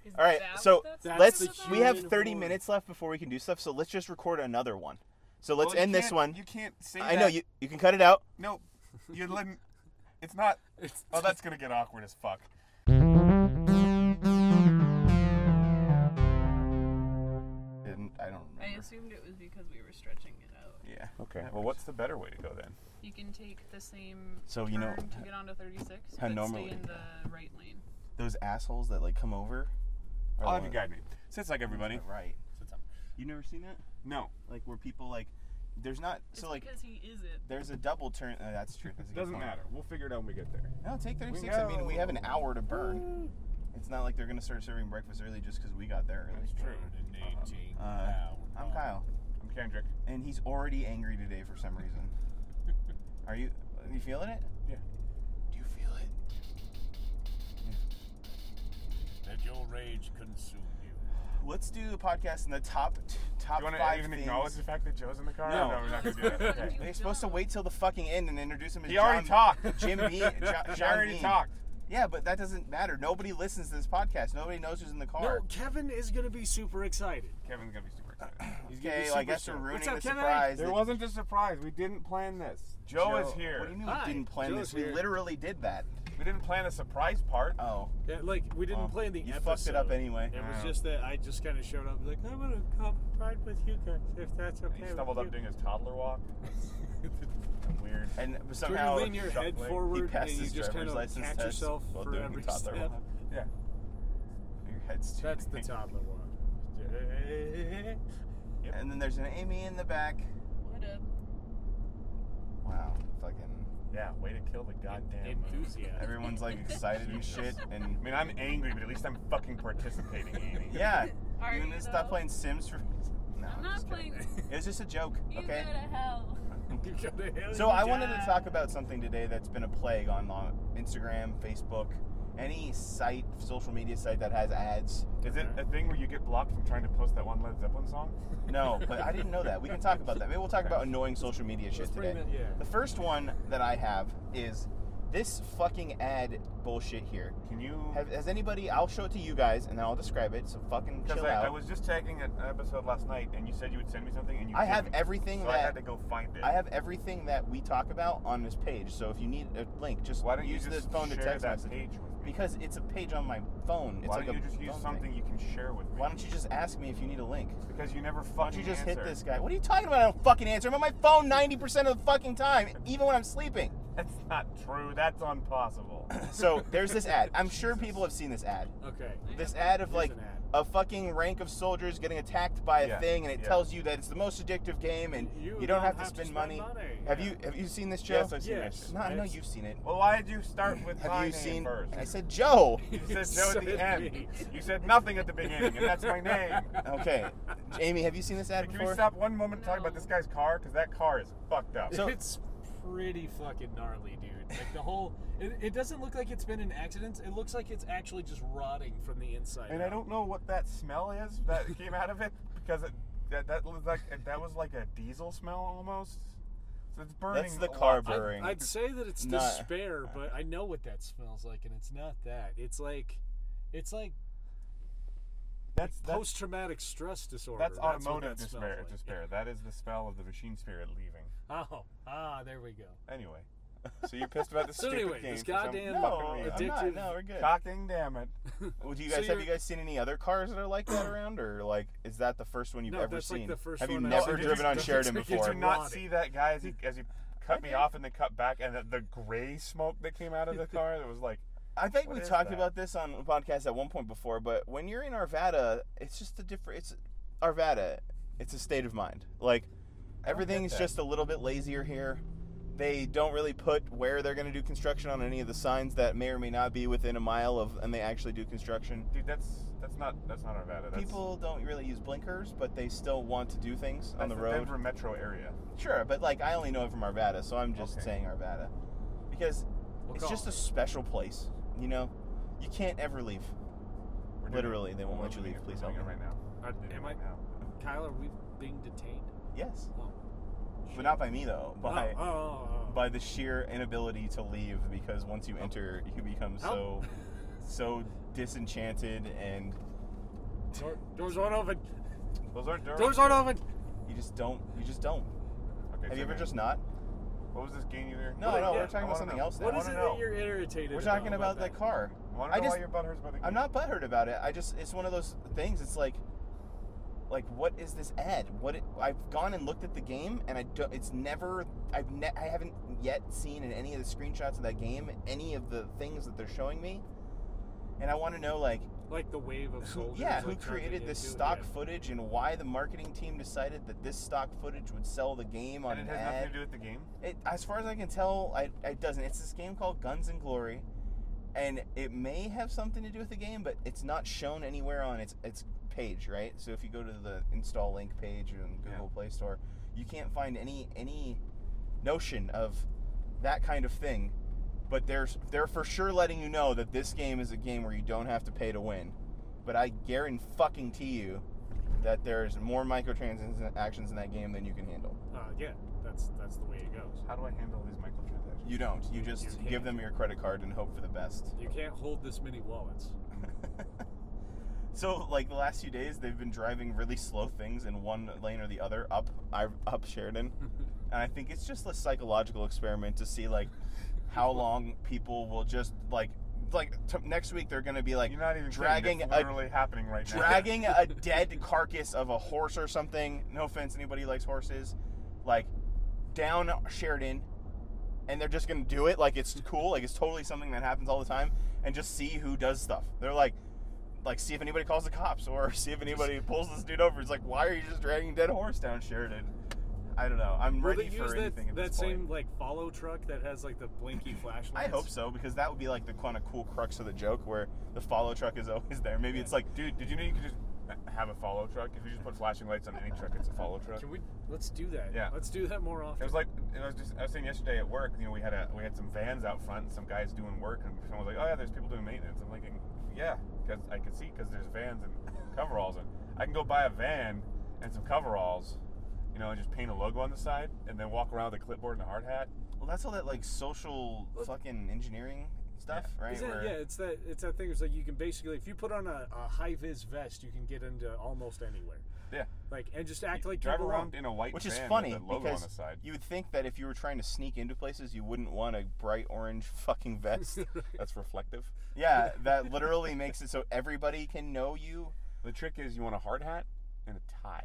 All right, so we have 30 uniform. minutes left before we can do stuff, so let's just record another one. So let's end this one. You can't say I know, you can cut it out. No, you're letting... It's not... Oh, that's going to get awkward as fuck. I don't remember. I assumed it was because we were stretching it out. Yeah. Okay, well, what's the better way to go then? You can take the same So, turn you know, to get onto 36, how but normally- stay in the right lane. Those assholes that, like, come over. I'll have you guide me. Sits like everybody. Right. You never seen that? No. Like, where people, like, there's not... It's So, like, because he is it. there's a double turn... that's true. That's a good Doesn't point. matter. We'll figure it out when we get there. No, take 36. We I mean, we go. have an hour to burn. It's not like they're going to start serving breakfast early just because we got there early. That's true. I'm Kyle. I'm Kendrick. And he's already angry today for some reason. Are you feeling it? Yeah. Do you feel it? Let your rage consume you. Let's do a podcast in the top Do you want 5 to even things. acknowledge the fact that Joe's in the car? No. No, we're not going to do that. Okay. They're supposed to wait till the fucking end and introduce him as He already John, talked. Jim Beam. He already talked. Yeah, but that doesn't matter. Nobody listens to this podcast. Nobody knows who's in the car. No, Kevin is going to be super excited. Kevin's going to be super excited. He's gonna be Okay, well, I super guess we're stoked. ruining What's up, the Kevin? surprise. There that wasn't a surprise. We didn't plan this. Joe is here. What do you mean Hi, we didn't plan Joe's this? We here. literally did that. We didn't plan a surprise part. Oh. Yeah, like, we didn't Well, plan the you episode. fucked it up anyway. It was Yeah. just that I just kind of showed up like, I want to come ride with you guys if that's okay. He stumbled up doing his toddler walk. Weird. And So somehow you lean your head he forward passed and you his just kind driver's of license catch test yourself while for doing every the toddler step. walk. Yeah. Your head's That's the turning. toddler walk. And then there's an Amy in the back. What up? Wow, fucking. Yeah, way to kill the goddamn Enthusiasm. Everyone's like excited and shit, and I mean, I'm angry, but at least I'm fucking participating, Amy. yeah, Are you you gonna stop though? playing Sims for? No, I'm not just kidding. playing. It was just a joke, You okay? go to hell. You go to hell, So you I wanted to die. talk about something today that's been a plague on Instagram, Facebook, any site, social media site that has ads. Is it a thing where you get blocked from trying to post that one Led Zeppelin song? No, but I didn't know that. We can talk about that. Maybe we'll talk about annoying social media shit Let's bring today. that- yeah. The first one that I have is this fucking ad bullshit here. Can you... Has anybody? I'll show it to you guys and then I'll describe it. So fucking Because chill out. I was just tagging an episode last night, and you said you would send me something, and you I have didn't. everything so that I had to go find it. I have everything that we talk about on this page. So if you need a link, just Why don't you use just the phone to share text that message. page with me? Because it's a page on my phone. It's Why like don't a you just use phone something thing. you can share with me? Why don't you just ask me if you need a link? Because you never fucking Why don't you just hit answer. this guy? What are you talking about? I don't fucking answer. I'm on my phone 90% of the fucking time, even when I'm sleeping. That's not true. That's impossible. So there's this ad. I'm sure people have seen this ad. Okay. This ad of Here's like an ad. a fucking rank of soldiers getting attacked by a Yeah, thing, and it yeah. tells you that it's the most addictive game, and you don't have to spend money. Have you seen this, Joe? Yes, I've seen Yes. this. No, I know It's- you've seen it. Well, why did you start with Have my you name seen? first? I said Joe. You said Joe at the end. You said nothing at the beginning, and that's my name. Okay, Amy, have you seen this ad Can we before? stop one moment and talk about this guy's car? Because that car is fucked up. So- It's pretty fucking gnarly, dude. Like the whole, it doesn't look like it's been in accidents. It looks like it's actually just rotting from the inside. And I don't know what that smell is that came out of it, because that was like a diesel smell almost. So it's burning. That's the a car lot. burning. I'd say that it's Not- despair, but I know what that smells like, and it's not that. It's like That's post-traumatic stress disorder. that's what automotive that smells despair. like. Despair. That is the smell of the machine spirit leaving. There we go. Anyway, so you're pissed about this So stupid anyway, game. this for some goddamn fucking No, reason. I'm not. addictive- No, we're good. Cocking damn it. Well, do you So guys have you're- you guys seen any other cars that are like that around, or like is that the first one you've No, ever that's like seen? the first have you one I've never seen. driven on Did you- Sheridan did you Did before? you not Rotting. see that guy as he cut me off and then cut back, and the gray smoke that came out of the car? That was like, I think What we is talked that? about this on a podcast at one point before, but when you're in Arvada, it's just a different. It's Arvada. It's a state of mind. Like everything's that. just a little bit lazier here. They don't really put where they're going to do construction on any of the signs that may or may not be within a mile of, and they actually do construction. dude, that's not Arvada. That's, People don't really use blinkers, but they still want to do things on that's the road. Denver metro area. Sure, but like I only know it from Arvada, so I'm just Okay. saying Arvada because We'll it's call just it. a special place. You know, you can't ever leave. We're doing Literally, it. they won't We're let you doing leave. it. Please We're help doing me. it right now. We're doing it Am I? right now. Kyle, are we being detained? Yes, Oh. but not by me though. By Oh. by the sheer inability to leave because once you enter, you become Help. so disenchanted and Doors aren't open. Those aren't doors. Doors aren't open. You just don't. Okay, Have so you ever then- just not? What was this game you there? No, What- no, yeah, we're talking I about wanna something know. else now. What is wanna it know. that you're irritated We're talking about that that car. I want I to know just- why you're butthurt about the game. I'm not butthurt about it. It's one of those things. It's like what is this ad? I've gone and looked at the game, and I haven't yet seen in any of the screenshots of that game any of the things that they're showing me, and I want to know like the wave of who soldiers. who like, created jumping this into it, stock yeah. footage and why the marketing team decided that this stock footage would sell the game on And it an has ad. nothing to do with the game. It, as far as I can tell, it doesn't. It's this game called Guns and Glory, and it may have something to do with the game, but it's not shown anywhere on its page, right? So if you go to the install link page in Google Play Store, you can't find any notion of that kind of thing. But they're for sure letting you know that this game is a game where you don't have to pay to win. But I guarantee you that there's more microtransactions in that game than you can handle. Yeah, that's the way it goes. How do I handle these microtransactions? You don't. You just You give can't. them your credit card and hope for the best. You can't hold this many wallets. So, like the last few days, they've been driving really slow things in one lane or the other up Sheridan, and I think it's just a psychological experiment to see like how long people will just next week they're going to be like You're not even dragging kidding. It's literally happening right now. dragging a dead carcass of a horse or something. No offense, anybody who likes horses, like down Sheridan, and they're just going to do it like it's cool, like it's totally something that happens all the time, and just see who does stuff. They're like see if anybody calls the cops or see if anybody pulls this dude over. It's like, why are you just dragging a dead horse down Sheridan? I don't know. I'm Will ready they for use anything at that this point. same like follow truck that has like the blinky flashlights? I hope so, because that would be like the kind of cool crux of the joke where the follow truck is always there. Maybe it's like, Dude, did you know you could just have a follow truck? If you just put flashing lights on any truck, it's a follow truck. Let's do that. Yeah. Let's do that more often. It was like, I was saying yesterday at work, we had some vans out front and some guys doing work, and someone was like, oh yeah, there's people doing maintenance. I'm thinking, yeah, because I can see because there's vans and coveralls, and I can go buy a van and some coveralls, and just paint a logo on the side, and then walk around with a clipboard and a hard hat. well, that's all that like social fucking engineering stuff, right? Isn't it- Where- yeah, it's that thing. It's like you can basically, if you put on a high vis vest, you can get into almost anywhere. Yeah. And just act like Drive you belong. around in a white Which van is funny with a logo because on the side. you would think that if you were trying to sneak into places, you wouldn't want a bright orange fucking vest. That's reflective. Yeah, that literally makes it so everybody can know you. The trick is you want a hard hat and a tie.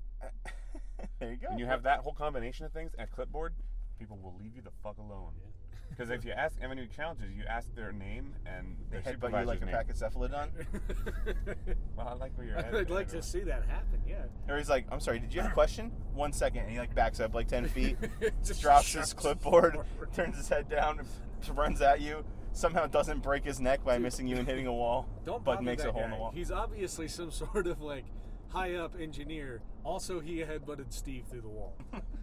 There you go. When you have that whole combination of things and a clipboard, people will leave you the fuck alone. Because if you ask any challenges, you ask their name and they their headbutt supervisor's you like a name. pack of cephalodon. Well, I like where you're at. I'd like to see that happen. Yeah. Or he's like, I'm sorry, did you have a question? 1 second. And he like backs up like 10 feet, Just drops shuts his clipboard, forward. turns his head down, runs at you, somehow doesn't break his neck by missing you and hitting a wall, Don't but bother makes that a hole guy. in the wall. He's obviously some sort of like high up engineer. Also, he headbutted Steve through the wall.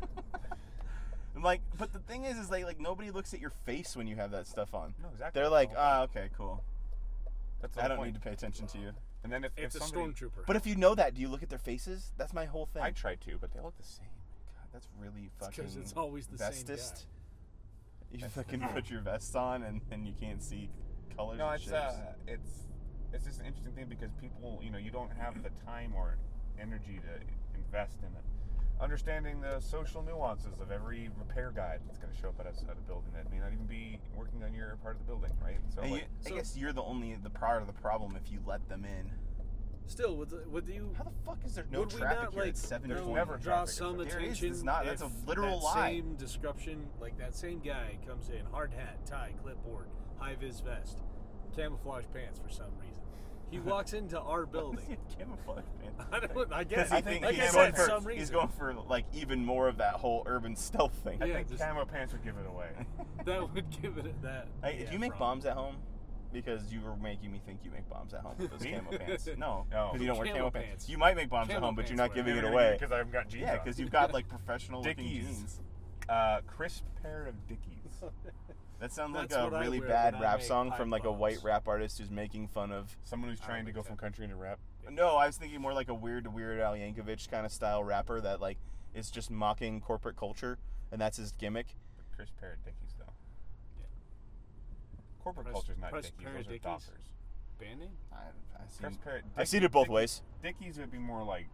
Like, but the thing is like nobody looks at your face when you have that stuff on. No, exactly. They're like, okay, cool. That's the I whole don't point. need to pay attention to you. And then if It's a somebody, stormtrooper. But if you know that, do you look at their faces? That's my whole thing. I try to, but they look the same. God, that's really fucking because it's always the same guy. vestist. You fucking put your vest on and you can't see colors No, and it's shapes. it's just an interesting thing because people, you don't have the time or energy to invest in it. Understanding the social nuances of every repair guide that's going to show up at a building that may not even be working on your part of the building, right? So, And like, I guess you're the part of the problem if you let them in. Still, would you? How the fuck is there no would we traffic not here like at 7:20? There's never draw traffic at some 7:20. There is, attention? it's not. That's a if literal that lie. Same description, like that same guy comes in, hard hat, tie, clipboard, high vis vest, camouflage pants for some reason. He walks into our building. Camouflage pants. I guess. I think like he's, I going said, for, some reason. he's going for like even more of that whole urban stealth thing. I Yeah, think just- camo pants would give it away. That would give it that. Hey, yeah, do you make problem. bombs at home? Because you were making me think you make bombs at home with those Me? camo pants. No, No. because you don't wear Camo camo pants. pants. You might make bombs at Camo home, but you're pants not wear. giving it away. Because I've got jeans Yeah, on. because you've got like professional looking Dickies. jeans. Crisp pair of Dickies. That sounds like That's a what I really wear bad when I rap make song pipe from like a bombs. white rap artist who's making fun of. Someone who's trying to go from country into rap. No, I was thinking more like a Weird Al Yankovic kind of style rapper that like is just mocking corporate culture, and that's his gimmick. Crisp pair of Dickies, though. Yeah. Corporate Press- culture's not press Dickies. pair of Those are Dickies? Dockers. Band name? I've seen it both ways. Dickies would be more like,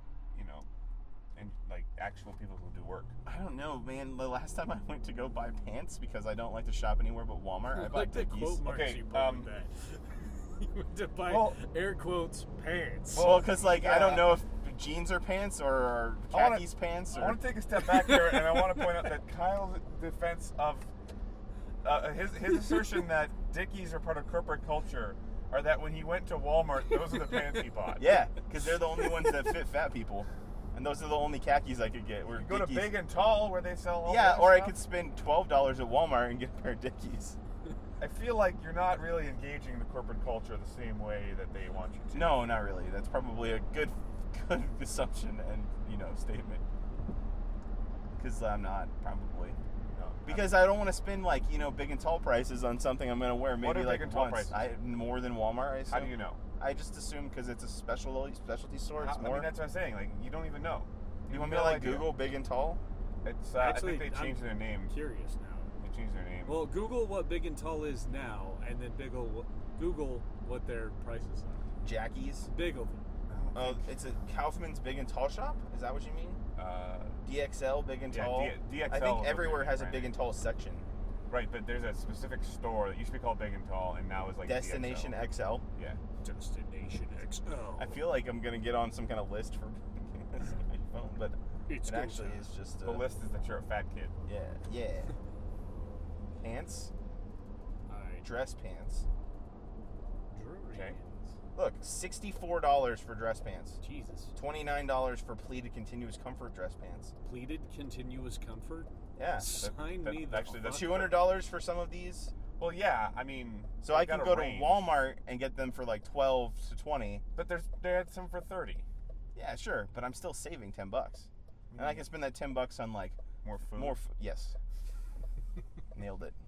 and like actual people who do work. I don't know, man. The last time I went to go buy pants because I don't like to shop anywhere but Walmart, I I bought like the Dickies. quote marks Okay, you put with that. You went to buy air quotes pants. Well, because I Yeah. don't know if jeans are pants or khakis pants. I Or want to take a step back here, and I want to point out that Kyle's defense of his assertion that Dickies are part of corporate culture are that when he went to Walmart, those are the pants he bought. yeah, because they're the only ones that fit fat people, and those are the only khakis I could get. Were You go to Dickies. Big and Tall where they sell all Yeah, that or I stuff. could spend $12 at Walmart and get a pair of Dickies. I feel like you're not really engaging the corporate culture the same way that they want you to. No, not really. That's probably a good assumption and statement. Because I'm not probably. No. Because I don't want to spend Big and Tall prices on something I'm gonna wear What maybe are like Big and Tall once. prices? More than Walmart. I assume. How do you know? I just assume because it's a specialty store. It's I more. mean, that's what I'm saying. Like, you don't even know. You want have me to no idea. Google Big and Tall? It's. Actually, I think they changed their name. Curious now. They changed their name. Well, Google what Big and Tall is now, and then Google what their prices are. Jackie's. Biggle. It's a Kaufman's Big and Tall shop. Is that what you mean? Uh, DXL Big and Yeah, Tall. DXL I is think what everywhere they're has a Big branding. and Tall section. right, but there's a specific store that used to be called Big and Tall, and now is like Destination DXL. XL. Yeah. Destination XL. I feel like I'm gonna get on some kind of list for this on my phone, but It's it actually is just The list is that you're a fat kid. Yeah. Pants, Alright. dress pants. Okay. Look, $64 for dress pants. Jesus. $29 for pleated continuous comfort dress pants. Pleated continuous comfort? Yeah. Sign that- me the actually, that's fuck $200 for some of these. Well, yeah. I mean, So they've I can got go a to range, Walmart and get them for like 12 to 20. but they had some for 30. Yeah, sure, but I'm still saving $10. And I can spend that $10 on like More food. yes. Nailed it.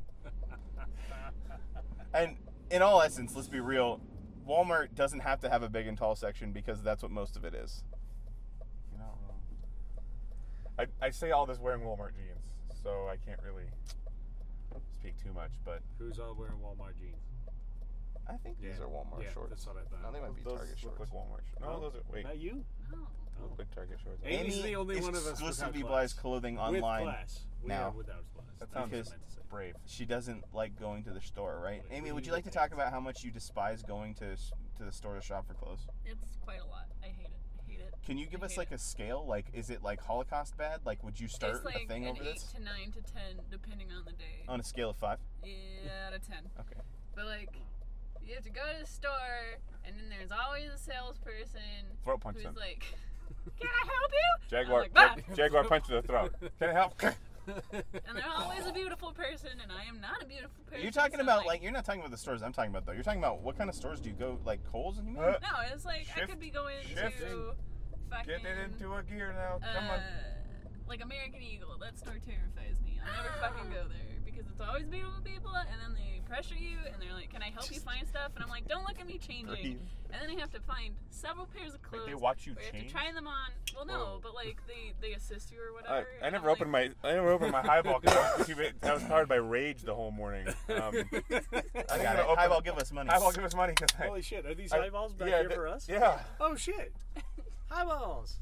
And in all essence, let's be real, Walmart doesn't have to have a Big and Tall section because that's what most of it is. You're not wrong. I say all this wearing Walmart jeans, so I can't really speak too much, but Who's all wearing Walmart jeans? I think these are Walmart yeah, shorts. that's what I thought. No, they might be those Target look shorts. like Walmart shorts. No, Oh. those are wait. Not you? Oh. Those look like Target shorts. Amy's the only one of us exclusively without buys class. clothing With online. class. We now. are without class. That That's sounds what I because- meant to say. Brave. She doesn't like going to the store, right? Like, Amy, what would do you you like to think? talk about how much you despise going to the store to shop for clothes? It's quite a lot. I hate it. I hate it. Can you give I us hate like it. a scale? Like, is it like Holocaust bad? Like, would you start It's like a thing an over 8 this? to 9 to 10, depending on the day. On a scale of 5? Yeah, out of 10. Okay. But like, you have to go to the store, and then there's always a salesperson Throat punch who's them. like, "Can I help you?" Jaguar, I'm like, "Ah." Jaguar punch to the throat. Can I help? And they're always a beautiful person, and I am not a beautiful person. You're talking so, about like you're not talking about the stores I'm talking about though. You're talking about what kind of stores do you go? Like Kohl's and you mean? Uh, No, it's like I Shift- could be going shifting. to fucking Get it into a gear now. Come on. like American Eagle. That store terrifies me. I'll never fucking go there because it's always beautiful people, and then they pressure you, and they're like, "Can I help you find stuff?" And I'm like, "Don't look at me changing." And then I have to find several pairs of Like, clothes. they watch you where you have to change. try them on. Well, no, Whoa. but like they assist you or whatever. I and never I'm opened like, my highball because I was powered by rage the whole morning. I got gonna it. open- Highball, give us money. Highball, give us money because Holy shit, are these I- highballs back yeah, here th- for us? Yeah. Oh shit. Highballs.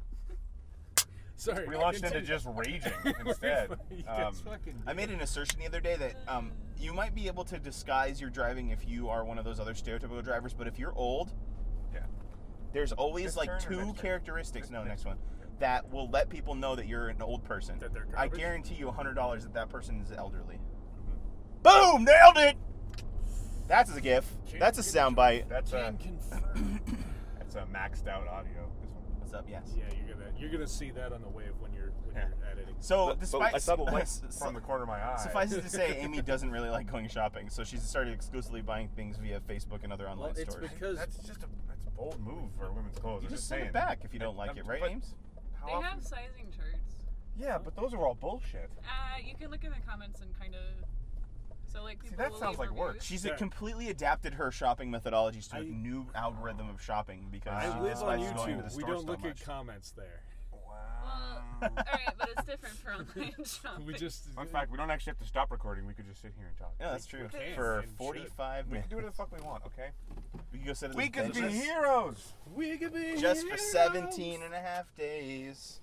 Sorry. We launched into continue. just raging instead. You guys fucking I made an assertion the other day that you might be able to disguise your driving if you are one of those other stereotypical drivers, but if you're old, Yeah. there's always This like turn or two next turn? characteristics. This No, next next one. That will let people know that you're an old person. That they're I garbage? guarantee you $100 that that person is elderly. Mm-hmm. Boom! Nailed it. That's a gif. Can- That's a can- soundbite. That's Can confirm. that's a maxed out audio. This one. What's up? Yes. Yeah, you're gonna see that on the wave when you're editing. So, But despite I saw the light from the corner of my eye. suffice it to say, Amy doesn't really like going shopping, so she's started exclusively buying things via Facebook and other online Well, it's stores. because That's just that's a bold move for women's clothes. You I'm just saying. send it back if you don't like it, right, But Ames? how They often- have sizing charts. Yeah, but those are all bullshit. You can look in the comments and kind of. So like people that will sounds leave like work. reviews. She's Yeah. completely adapted her shopping methodologies to a I- new algorithm of shopping because I she live on despises going to the YouTube. We store don't so look much. at comments there. Wow. Alright, but it's different for online shopping. We just Fun fact: we don't actually have to stop recording. We could just sit here and talk. Yeah, that's true. We can For and should. 45 We minutes. can do whatever the fuck we want. Okay. We can go sit at We the could be benches heroes. We could be just for heroes. 17 and a half days.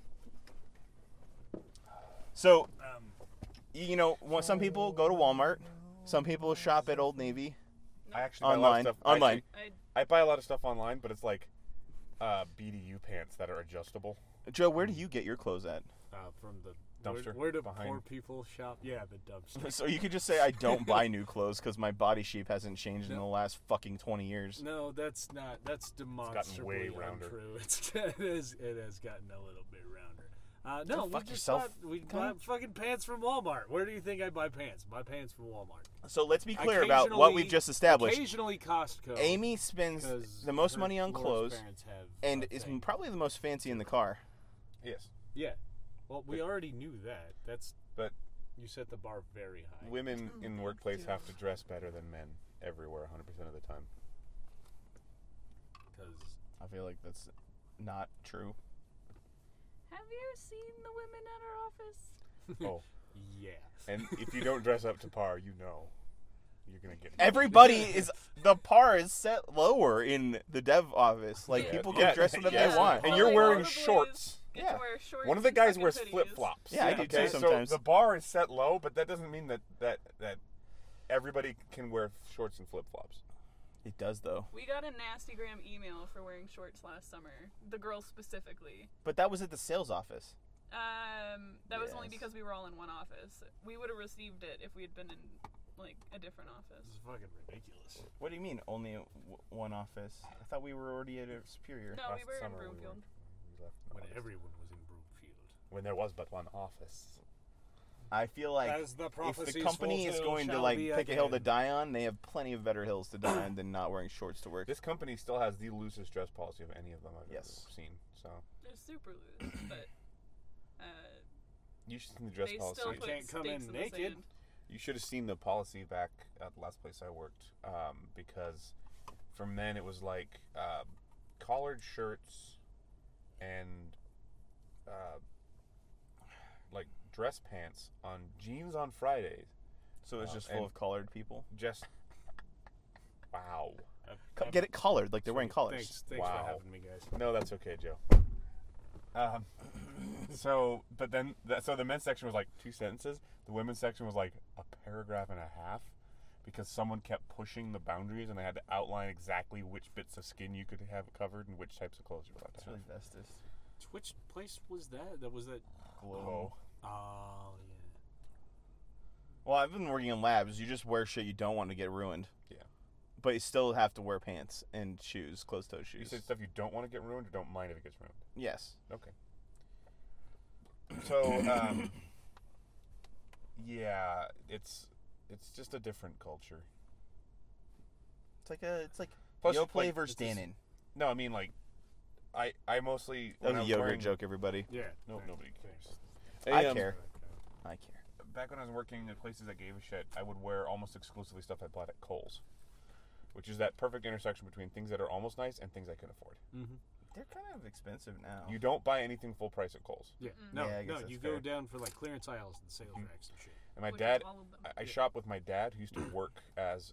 So, some people go to Walmart. Some people shop at Old Navy. I actually buy a lot of Online. stuff. Online. I buy a lot of stuff online, but it's like BDU pants that are adjustable. Joe, where do you get your clothes at? From the Dumpster Where do behind. poor people shop? Yeah, the dumpster. So you could just say I don't buy new clothes because my body shape hasn't changed in the last fucking 20 years. No, that's not. That's demonstrably way rounder. untrue. It has gotten a little bit rounder. No, Go fuck we just yourself. buy fucking pants from Walmart. Where do you think I buy pants? Buy pants from Walmart. So let's be clear about what we've just established. Occasionally Costco. Amy spends 'cause the most her- money on Laura's clothes parents have and a is thing. probably the most fancy in the car. Yes. Yeah. Well, we already knew that. But You set the bar very high. women in the workplace have to dress better than men everywhere 100% of the time. Because I feel like that's not true. Have you seen the women at our office? Oh. yeah. And if you don't dress up to par, you know you're going to get Everybody is the par is set lower in the dev office. Like Yeah. people Yeah. can dress whatever Yeah. they want. And you're All wearing the boys shorts. get Yeah. to wear shorts One of the and guys fucking wears hoodies. flip-flops. Yeah, I do too okay? sometimes. So the bar is set low, but that doesn't mean that everybody can wear shorts and flip-flops. It does though. We got a nasty gram email for wearing shorts last summer. The girls specifically. But that was at the sales office. That was only Yes. because we were all in one office. We would have received it if we had been in like a different office. This is fucking ridiculous. What do you mean only one office? I thought we were already at a Superior. No, we Last were in summer Broomfield. we left When office. everyone was in Broomfield. When there was but one office. I feel like As the if the prophecies company is fulfilled going to shall like be pick a hill to again. die on, they have plenty of better hills to die on than not wearing shorts to work. This company still has the loosest dress policy of any of them I've Yes. ever seen. So They're super loose, but you should see the dress they policy. still You put can't come stakes in the naked. sand. You should have seen the policy back at the last place I worked, because for men it was like collared shirts and like dress pants on jeans on Fridays. So it's just and- full of collared people. Just wow. Get it collared, like they're wearing collars. Thanks Wow. for having me, guys. No, that's okay, Joe. But then so the men's section was like 2 sentences. The women's section was like a paragraph and a half, because someone kept pushing the boundaries and they had to outline exactly which bits of skin you could have covered and which types of clothes you were allowed to It's have. really Vestas. Which place was that? That was that. Glow. Oh yeah. Well, I've been working in labs. You just wear shit you don't want to get ruined. Yeah. But you still have to wear pants and shoes, closed-toe You shoes. said stuff you don't want to get ruined or don't mind if it gets ruined. Yes. Okay. So, yeah, it's just a different culture. It's like Plus, Yoplait like, versus it's just- Dannon. No, I mean like, I mostly That when was I a was yogurt wearing- joke, everybody. Yeah. No, thanks, nobody thanks. cares. I care. I care. Back when I was working at places that gave a shit, I would wear almost exclusively stuff I bought at Kohl's, which is that perfect intersection between things that are almost nice and things I can afford. Mm-hmm. They're kind of expensive now. You don't buy anything full price at Kohl's. Yeah. Mm. No, Yeah, I guess no. that's You fair. go down for like clearance aisles and sales racks and shit. And my Well, yeah, dad, all of them. I Yeah. shop with my dad, who used to work as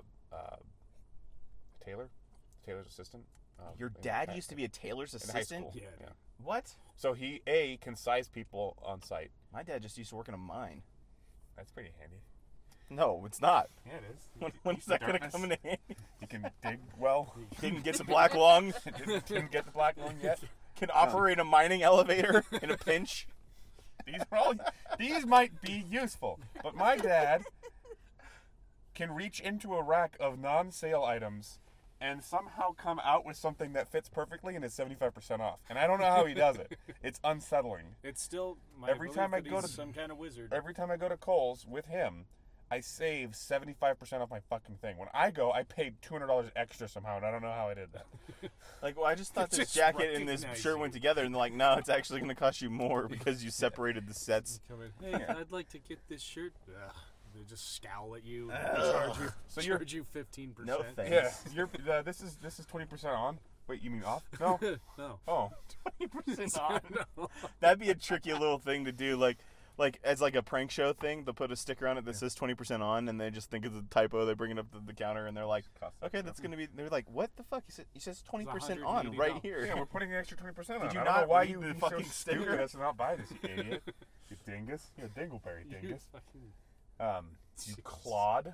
tailor's assistant. Your in dad high- used to be a tailor's in high assistant? school. Yeah. What? So he can size people on site. My dad just used to work in a mine. That's pretty handy. No, it's not. Yeah, it is. When is that going to come in handy? You can dig well. Didn't get the black lung. Didn't get the black lung yet. Can operate a mining elevator in a pinch. These might be useful, but my dad can reach into a rack of non-sale items and somehow come out with something that fits perfectly and is 75% off. And I don't know how he does it. It's unsettling. It's still my Every time I belief that go he's to- some kind of wizard. Every time I go to Kohl's with him, I save 75% off my fucking thing. When I go, I paid $200 extra somehow, and I don't know how I did that. Like, well, I just thought this Just jacket and this recognize shirt you. went together, and they're like, no, it's actually going to cost you more because you separated the sets. Come in. Hey, I'd like to get this shirt. Ugh. They just scowl at you. Ugh. Charge you. So you're- charge you 15%. No thanks. Yeah, this is 20% on. Wait, you mean off? No. No. Oh. 20% on. No. That'd be a tricky little thing to do, like as like a prank show thing. They'll put a sticker on it that says 20% on, and they just think it's a typo. They bring it up to the counter, and they're like, "Okay, that's gonna be." They're like, "What the fuck?" He says 20% on right $180. here. Yeah, we're putting an extra 20% on. Did you I not don't know why read you the be fucking so sticker? stupid as to not buy this, you idiot. You dingus. You're a dingleberry dingus. You clod.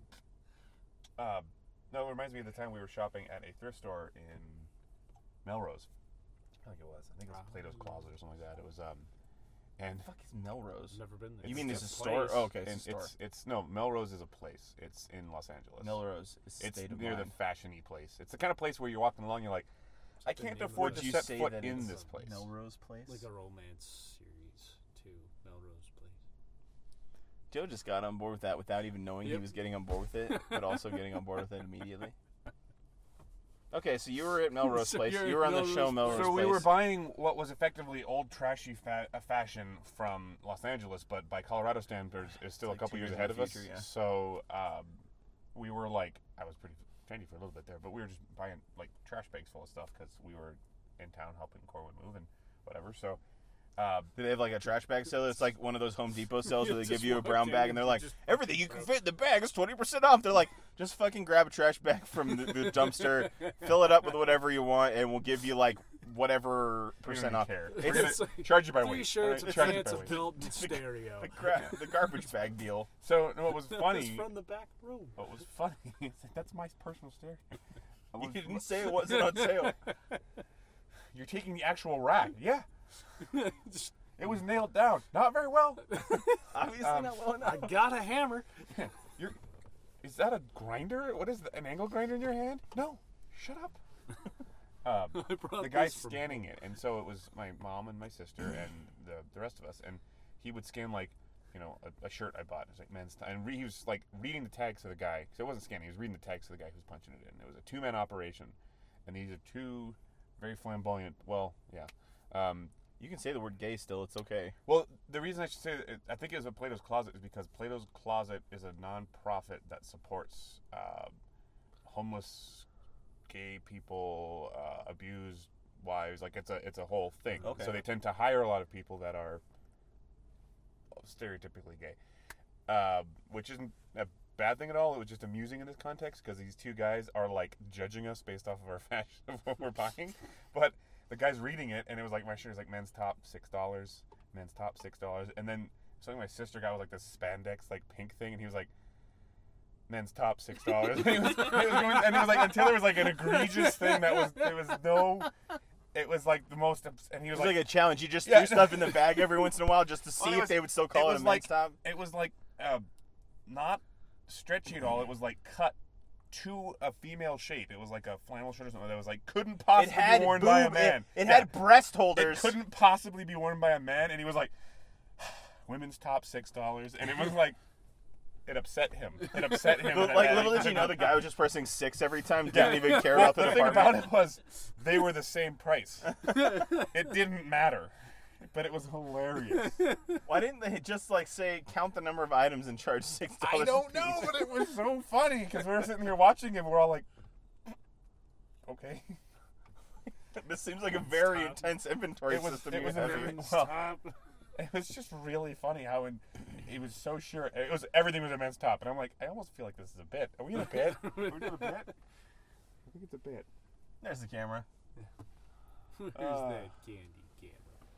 No, it reminds me of the time we were shopping at a thrift store in Melrose. I think it was. I think it was Plato's Closet or something like that. It was and The fuck is Melrose? Never been there. You mean It's it's a a store? place. Oh, okay, and it's a store. it's no, Melrose is a place. It's in Los Angeles. Melrose is It's state of near mind. the fashion-y place. It's the kind of place where you're walking along, you're like, I the can't name of afford it. to Would you set say foot that in it's this place. Melrose Place. Like a romance series too. Melrose Place. Joe just got on board with that without even knowing he Yep. was getting on board with it, but also getting on board with it immediately. Okay, so you were at Melrose So Place. you're You were at on the show Melrose Melrose So Place. we were buying what was effectively old trashy fashion from Los Angeles, but by Colorado standards is still It's a like couple 2 years years ahead in of the us. future, yeah. So we were like, I was pretty trendy for a little bit there, but we were just buying like trash bags full of stuff because we were in town helping Corwin move and whatever. So Do they have like a trash bag sale? It's like one of those Home Depot sales where they Just give you a walked brown in bag and they're like, just everything you fucking can fit in the bag is 20% off. They're like, just fucking grab a trash bag from the dumpster, fill it up with whatever you want, and we'll give you like whatever we don't percent even off. care. It's We're gonna It's like charge you by 3 weight. shirts, Alright, a charge you pants, by a weight. belt, and stereo. the garbage bag deal. So what was That funny? was from the back room. What was funny? is that that's my personal stereo. You didn't say it wasn't on sale. You're taking the actual rack. Yeah, Just, it was nailed down. Not very well. Obviously not well enough. I got a hammer. Is that a grinder? What is an angle grinder in your hand? No. Shut up. I brought The guy this from scanning it, and so it was my mom and my sister and the rest of us, and he would scan like, you know, a shirt I bought. It was like men's, and he was like reading the tags to the guy. So it wasn't scanning. He was reading the tags to the guy who was punching it in. It was a 2-man operation, and these are 2 very flamboyant. Well, yeah. You can say the word gay still. It's okay. Well, the reason I should say that I think it was a Plato's Closet is because Plato's Closet is a non-profit that supports homeless, gay people, abused wives. Like it's a whole thing. Okay. So they tend to hire a lot of people that are stereotypically gay, which isn't a bad thing at all. It was just amusing in this context because these 2 guys are like judging us based off of our fashion of what we're buying, but. The guy's reading it, and it was like my shirt was like men's top $6, men's top $6, and then something my sister got was like this spandex like pink thing, and he was like men's top $6. And he was going, and it was like until there was like an egregious thing that was it was like the most, and he It was was like a challenge. You just Yeah. threw stuff in the bag every once in a while just to see Well, it if was- they would still call it a was men's like top. it was like not stretchy at all. It was like cut to a female shape. It was like a flannel shirt or something that was like couldn't It possibly had be worn by a boob- man. It Yeah. had breast It holders. couldn't possibly be worn by a man, and he was like, "Women's top $6," and it was like, it upset him. It upset him. But, and like I- little did you know, the guy was just pressing 6 every time. Didn't even care about the The thing department. about it was, they were the same price. It didn't matter, but it was hilarious. Why didn't they just like say count the number of items and charge $6? I don't know, but it was so funny because we were sitting here watching him. We're all like, "Okay." This seems like a very Stop. intense inventory It was- system. it you was have a here. very- well, Stop. It was just really funny how he was so sure. It was everything was a men's top, and I'm like, I almost feel like this is a bit. Are we in a bit? Are we doing a bit? I think it's a bit. There's the camera. Where's Uh, that candy camera?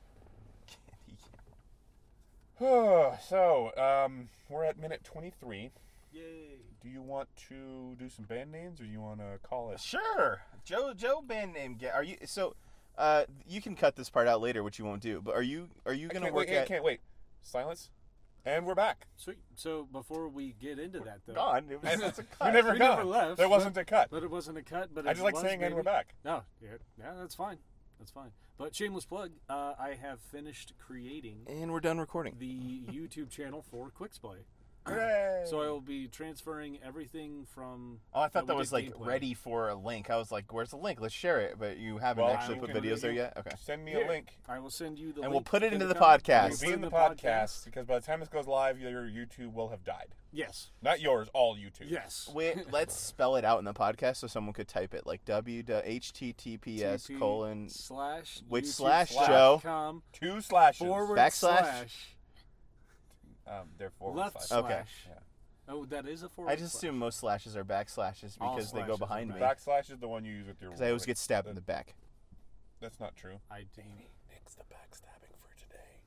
So, we're at minute 23. Yay. Do you want to do some band names, or do you want to call it? Sure, Joe band name. Are you so? You can cut this part out later, which you won't do. But are you gonna work at? Can't wait. Silence. And we're back. Sweet. So before we get into that, though, Gone. It was, it's a cut. We never We got. never left, There wasn't a cut. but it wasn't a cut. But I it just like was, saying, and we're maybe. back. No, yeah, that's fine. That's fine. But shameless plug. I have finished creating And we're done recording. the YouTube channel for Quicksplay. Hooray! So I will be transferring everything from. Oh, I thought that we was did like gameplay. ready for a link. I was like, "Where's the link? Let's share it." But you haven't Well, actually you put can- videos there yet. Okay. Send me Here. a link. I will send you the. And we'll link put it to into the comment. podcast. It'll be in the podcast because by the time this goes live, your YouTube will have died. Yes. Not yours, all YouTube. Yes. Wait, let's spell it out in the podcast so someone could type it like https colon slash which YouTube slash, Joe .com 2 slashes. forward Backslash? slash They're forward left slash. Okay. slash. Yeah. Oh, that is a forward. I just slash. assume most slashes are backslashes All because they go slashes are behind me. Backslash is the one you use with your. Because I always get stabbed in the back. That's not true. I Nick's the backstabbing for today.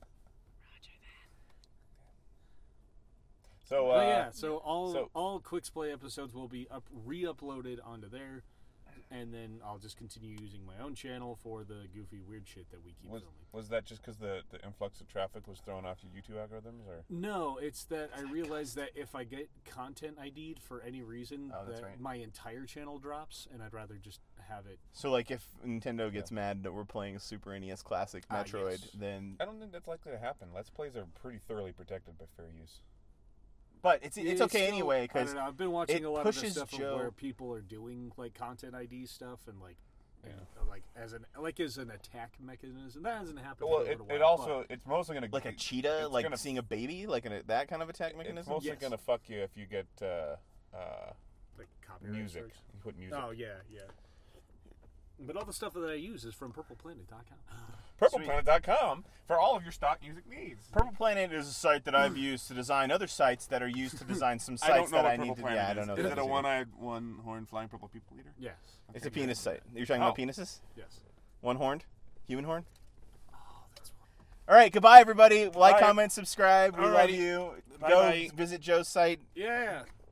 So But yeah, so all so- all Quicks Play episodes will be re-uploaded onto there, and then I'll just continue using my own channel for the goofy weird shit that we keep filming. was that just because the influx of traffic was throwing off your YouTube algorithms, or? No, it's that I realized that if I get content ID'd for any reason, Oh, that's that right. my entire channel drops, and I'd rather just have it. So like if Nintendo gets mad that we're playing a Super NES Classic Metroid, yes. then I don't think that's likely to happen. Let's Plays are pretty thoroughly protected by fair use. but it's okay still- anyway I because don't know, I've been watching it a lot of the pushes stuff Joe- of where people are doing like content ID stuff and like. Yeah. Like as an attack mechanism, that hasn't happened. Well, for a it, little it while, also it's mostly gonna like a cheetah, it's like gonna- seeing a baby, like that kind of attack It's mechanism. mostly Yes. gonna fuck you if you get but, like copyright music. strikes. You put music. Oh yeah. But all the stuff that I use is from PurplePlanet.com. PurplePlanet.com for all of your stock music needs. Purple Planet is a site that I've used to design other sites that are used to design some I don't sites know that what I Purple need to. Planet Yeah, I don't know. is. if Is it that a is one-eyed, one-horned flying purple people eater? Yes. It's a Okay, penis good. site. You're talking about Oh. penises? Yes. One horned? Human horn? Oh, that's All right, goodbye, everybody. Like, Bye. comment, subscribe. We love Alrighty. you. Bye-bye. Go visit Joe's site. yeah.